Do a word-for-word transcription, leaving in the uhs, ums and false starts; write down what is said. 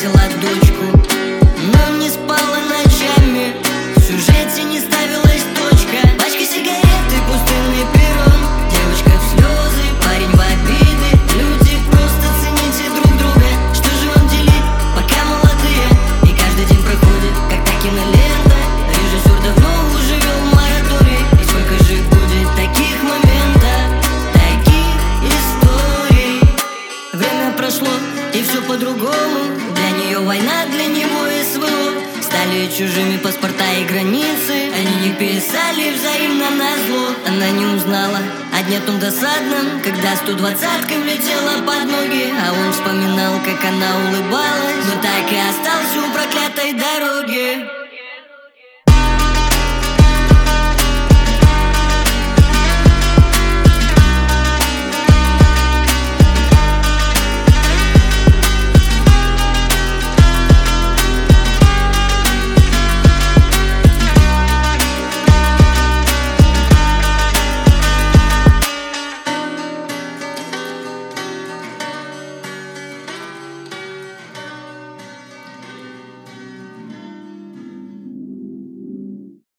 встретила дочку, но не спала ночами. В сюжете не ставилась точка. Пачка сигарет и пустынный перрон, девочка в слезы, парень в обиды. Люди, просто цените друг друга. Что же вам делить, пока молодые? И каждый день проходит, как та кинолента. Режиссер давно уже вел мораторий. И сколько же будет таких моментов, таких историй? Время прошло, и все по-другому. Для нее война, для него СВО. Стали чужими паспорта и границы. Они не писали взаимно назло. Она не узнала о дне том досадном, когда сто двадцатка влетела под ноги. А он вспоминал, как она улыбалась, но так и